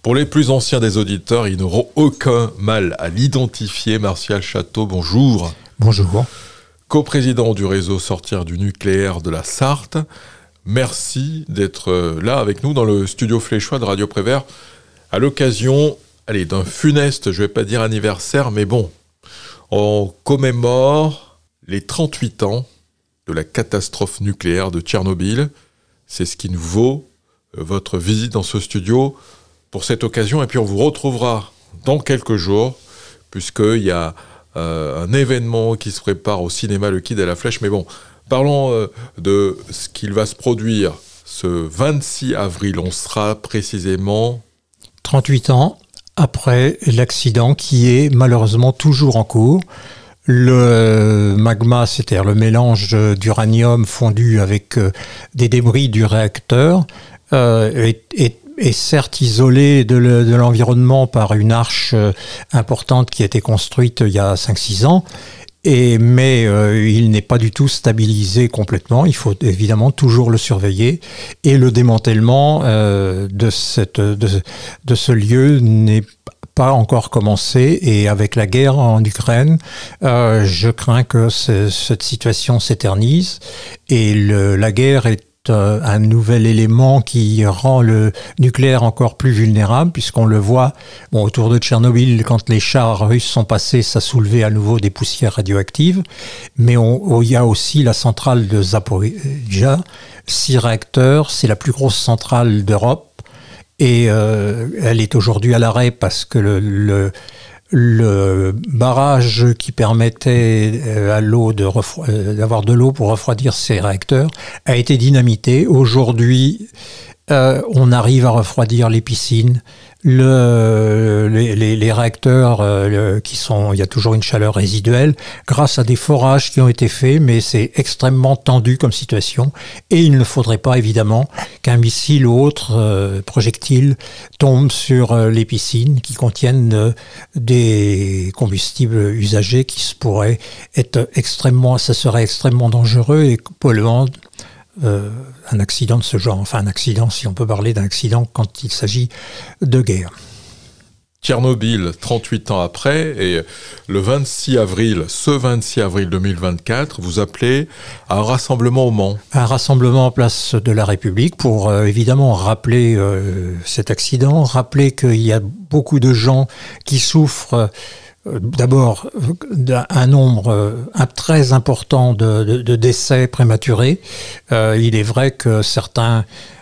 Pour les plus anciens des auditeurs, ils n'auront aucun mal à l'identifier. Martial Château, bonjour. Bonjour. Co-président du réseau Sortir du nucléaire de la Sarthe. Merci d'être là avec nous dans le studio Fléchois de Radio Prévert à l'occasion d'un funeste, je ne vais pas dire anniversaire, mais bon, on commémore les 38 ans de la catastrophe nucléaire de Tchernobyl. C'est ce qui nous vaut votre visite dans ce studio pour cette occasion. Et puis on vous retrouvera dans quelques jours, puisqu'il y a un événement qui se prépare au cinéma Le Quid à la Flèche. Mais bon, parlons de ce qu'il va se produire ce 26 avril. On sera précisément 38 ans après l'accident qui est malheureusement toujours en cours. Le magma, c'est-à-dire le mélange d'uranium fondu avec des débris du réacteur, est certes isolé de l'environnement par une arche importante qui a été construite il y a 5-6 ans, mais il n'est pas du tout stabilisé complètement. Il faut évidemment toujours le surveiller. Et le démantèlement de ce lieu n'est pas encore commencé, et avec la guerre en Ukraine, je crains que cette situation s'éternise, et la guerre est un nouvel élément qui rend le nucléaire encore plus vulnérable, puisqu'on le voit autour de Tchernobyl, quand les chars russes sont passés, ça soulevait à nouveau des poussières radioactives, mais il y a aussi la centrale de Zaporijia, 6 réacteurs, c'est la plus grosse centrale d'Europe, et elle est aujourd'hui à l'arrêt parce que le barrage qui permettait à l'eau d'avoir de l'eau pour refroidir ces réacteurs a été dynamité. Aujourd'hui, on arrive à refroidir les piscines. Les réacteurs il y a toujours une chaleur résiduelle grâce à des forages qui ont été faits, mais c'est extrêmement tendu comme situation, et il ne faudrait pas évidemment qu'un missile ou autre projectile tombe sur les piscines qui contiennent des combustibles usagés qui pourraient être ça serait extrêmement dangereux et polluant. Un accident de ce genre, enfin un accident, si on peut parler d'un accident quand il s'agit de guerre. Tchernobyl, 38 ans après, et ce 26 avril 2024, vous appelez à un rassemblement au Mans. Un rassemblement en place de la République pour évidemment rappeler cet accident, rappeler qu'il y a beaucoup de gens qui souffrent d'abord un nombre très important de décès prématurés. Il est vrai que certains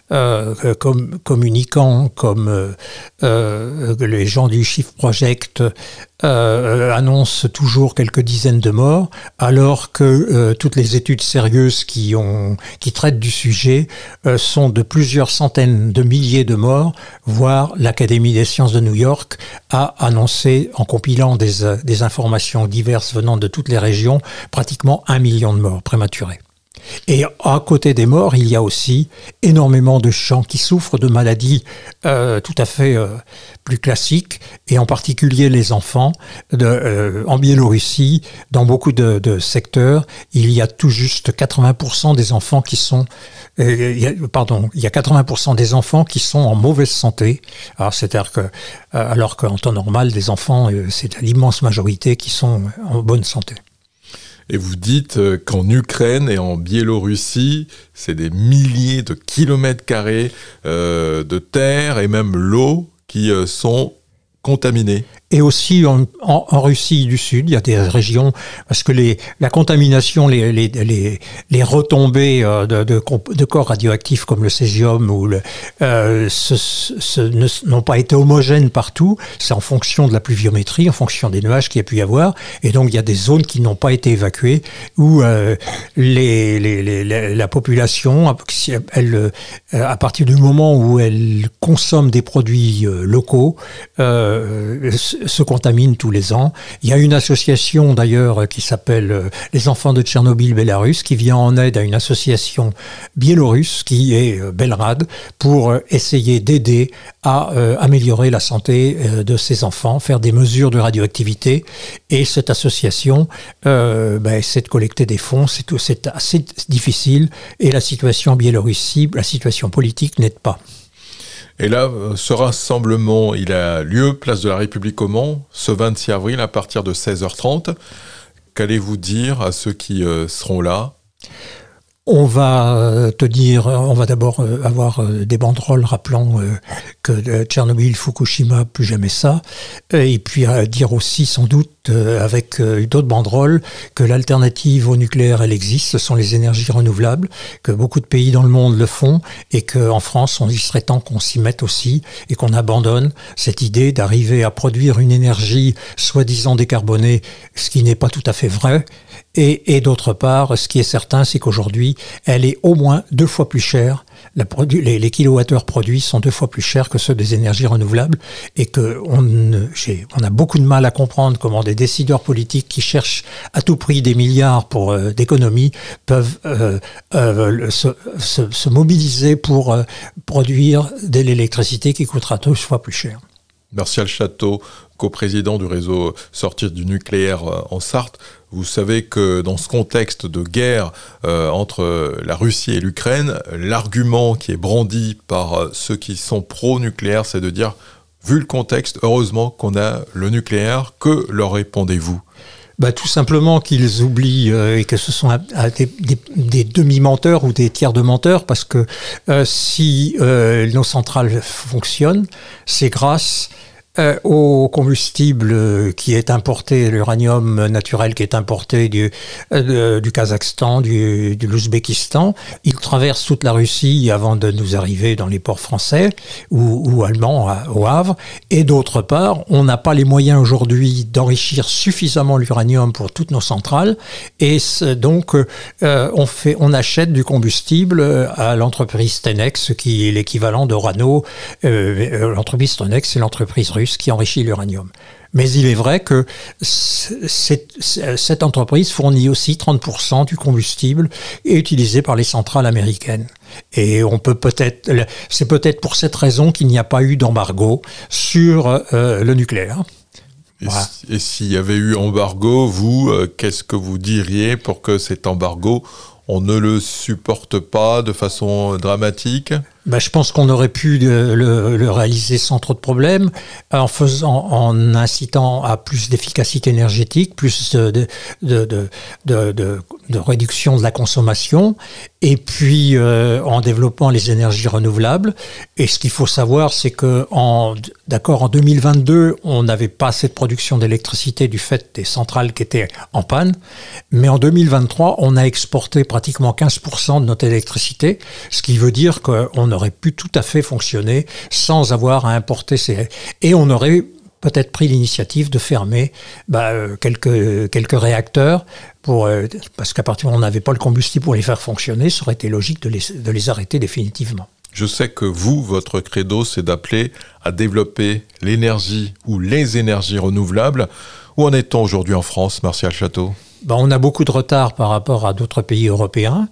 communicants comme les gens du Shift Project annoncent toujours quelques dizaines de morts, alors que toutes les études sérieuses qui traitent du sujet sont de plusieurs centaines de milliers de morts, voire l'Académie des sciences de New York a annoncé, en compilant des informations diverses venant de toutes les régions, pratiquement 1 million de morts prématurés. Et à côté des morts, il y a aussi énormément de gens qui souffrent de maladies tout à fait plus classiques, et en particulier les enfants. En Biélorussie, dans beaucoup de secteurs, il y a tout juste 80% des enfants qui sont... il y a 80% des enfants qui sont en mauvaise santé. Alors qu'en temps normal, des enfants, c'est l'immense majorité qui sont en bonne santé. Et vous dites qu'en Ukraine et en Biélorussie, c'est des milliers de kilomètres carrés de terre et même l'eau qui sont contaminés. Et aussi en Russie du Sud, il y a des régions, parce que la contamination, les retombées de corps radioactifs comme le césium n'ont pas été homogènes partout. C'est en fonction de la pluviométrie, en fonction des nuages qu'il y a pu y avoir. Et donc il y a des zones qui n'ont pas été évacuées, où la population, à partir du moment où elle consomme des produits locaux, se contaminent tous les ans. Il y a une association d'ailleurs qui s'appelle les enfants de Tchernobyl-Bélarus, qui vient en aide à une association biélorusse qui est Belrad, pour essayer d'aider à améliorer la santé de ces enfants, faire des mesures de radioactivité. Et cette association essaie de collecter des fonds. C'est assez difficile, et la situation en Biélorussie, la situation politique n'aide pas. Et là, ce rassemblement, il a lieu, place de la République au Mans, ce 26 avril à partir de 16h30. Qu'allez-vous dire à ceux qui seront là ? On va d'abord avoir des banderoles rappelant que Tchernobyl, Fukushima, plus jamais ça. Et puis dire aussi, sans doute, avec d'autres banderoles, que l'alternative au nucléaire, elle existe. Ce sont les énergies renouvelables, que beaucoup de pays dans le monde le font et qu'en France, il serait temps qu'on s'y mette aussi et qu'on abandonne cette idée d'arriver à produire une énergie soi-disant décarbonée, ce qui n'est pas tout à fait vrai. Et d'autre part, ce qui est certain, c'est qu'aujourd'hui, elle est au moins 2 fois plus chère. Les kilowattheures produits sont 2 fois plus chers que ceux des énergies renouvelables et on a beaucoup de mal à comprendre comment des décideurs politiques qui cherchent à tout prix des milliards d'économies peuvent se mobiliser pour produire de l'électricité qui coûtera 2 fois plus cher. Martial Château, coprésident du réseau Sortir du nucléaire en Sarthe. Vous savez que dans ce contexte de guerre entre la Russie et l'Ukraine, l'argument qui est brandi par ceux qui sont pro-nucléaire, c'est de dire, vu le contexte, heureusement qu'on a le nucléaire. Que leur répondez-vous ? Tout simplement qu'ils oublient et que ce sont des demi-menteurs ou des tiers de menteurs, parce que si nos centrales fonctionnent, c'est grâce au combustible qui est importé, l'uranium naturel qui est importé du Kazakhstan, de l'Ouzbékistan. Il traverse toute la Russie avant de nous arriver dans les ports français ou allemands au Havre. Et d'autre part, on n'a pas les moyens aujourd'hui d'enrichir suffisamment l'uranium pour toutes nos centrales. Et donc, on achète du combustible à l'entreprise Tenex, qui est l'équivalent d'Orano. L'entreprise Tenex, c'est l'entreprise russe qui enrichit l'uranium. Mais il est vrai que cette entreprise fournit aussi 30% du combustible utilisé par les centrales américaines. Et c'est peut-être pour cette raison qu'il n'y a pas eu d'embargo sur le nucléaire. Voilà. Et s'il y avait eu embargo, vous, qu'est-ce que vous diriez pour que cet embargo, on ne le supporte pas de façon dramatique ? Je pense qu'on aurait pu le réaliser sans trop de problèmes, en incitant à plus d'efficacité énergétique, plus de réduction de la consommation, et puis en développant les énergies renouvelables. Et ce qu'il faut savoir, c'est que en 2022, on n'avait pas assez de production d'électricité du fait des centrales qui étaient en panne, mais en 2023, on a exporté pratiquement 15% de notre électricité, ce qui veut dire qu'on aurait pu tout à fait fonctionner sans avoir à importer et on aurait peut-être pris l'initiative de fermer quelques réacteurs parce qu'à partir du moment où on n'avait pas le combustible pour les faire fonctionner, ça aurait été logique de les arrêter définitivement. Je sais que votre credo, c'est d'appeler à développer l'énergie ou les énergies renouvelables. Où en est-on aujourd'hui en France, Martial Château ? On a beaucoup de retard par rapport à d'autres pays européens.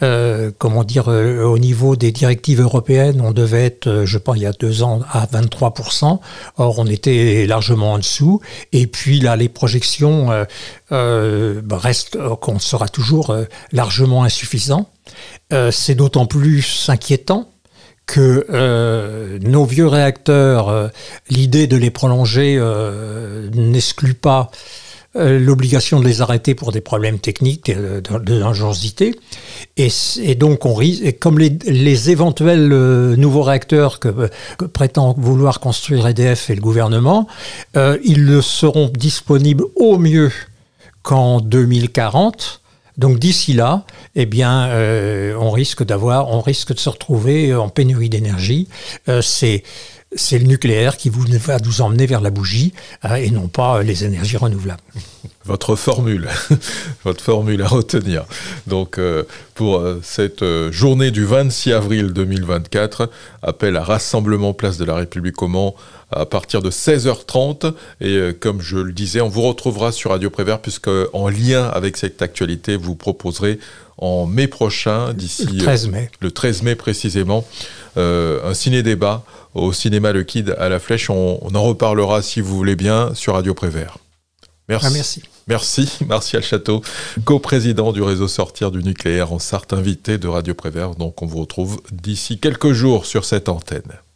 Au niveau des directives européennes, on devait être, je pense, il y a 2 ans, à 23%. Or, on était largement en dessous. Et puis là, les projections restent qu'on sera toujours largement insuffisant. C'est d'autant plus inquiétant que nos vieux réacteurs, l'idée de les prolonger n'exclut pas l'obligation de les arrêter pour des problèmes techniques de dangerosité. Et donc, on risque, et comme les éventuels nouveaux réacteurs que prétend vouloir construire EDF et le gouvernement, ils ne seront disponibles au mieux qu'en 2040. Donc d'ici là, on risque de se retrouver en pénurie d'énergie. C'est le nucléaire qui va nous emmener vers la bougie et non pas les énergies renouvelables. Votre formule à retenir. Donc, pour cette journée du 26 avril 2024, appel à rassemblement place de la République au Mans à partir de 16h30. Et comme je le disais, on vous retrouvera sur Radio Prévert puisque en lien avec cette actualité, vous proposerez en mai prochain, d'ici le 13 mai précisément, un ciné-débat au cinéma Le Kid à la Flèche. On en reparlera si vous voulez bien sur Radio Prévert. Merci. Merci, Martial Château, coprésident du réseau Sortir du nucléaire en Sarthe, invité de Radio Prévert. Donc on vous retrouve d'ici quelques jours sur cette antenne.